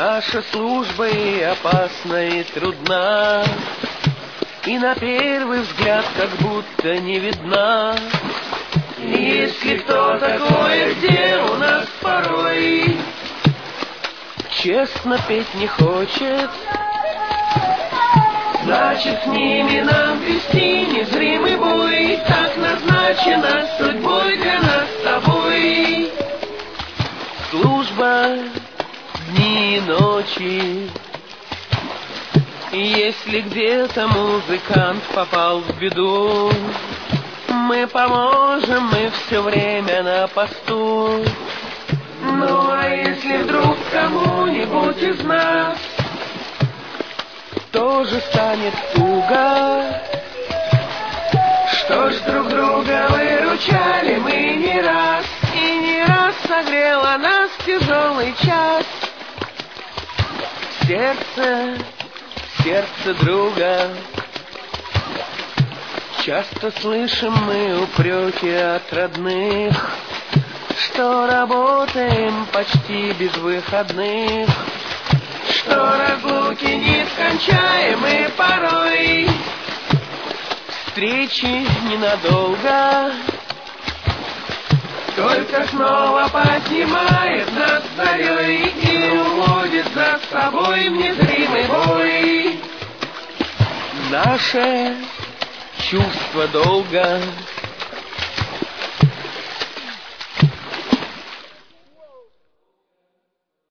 Наша служба и опасна, и трудна, и на первый взгляд как будто не видна. Если кто такое, где у нас порой честно петь не хочет, значит, с ними нам вести незримый бой. Так назначено судьбой для нас с тобой. Служба дни и ночи. Если где-то музыкант попал в беду, мы поможем, мы все время на посту. Ну а если вдруг кому-нибудь из нас тоже станет туго, что ж, друг друга выручали мы не раз, и не раз согрела нас тяжелый час. Сердце друга. Часто слышим мы упреки от родных, что работаем почти без выходных, что разлуки нескончаемы порой, встречи ненадолго, только снова поднимает над зарей и уводит за собой в незримый бой. Наше чувство долга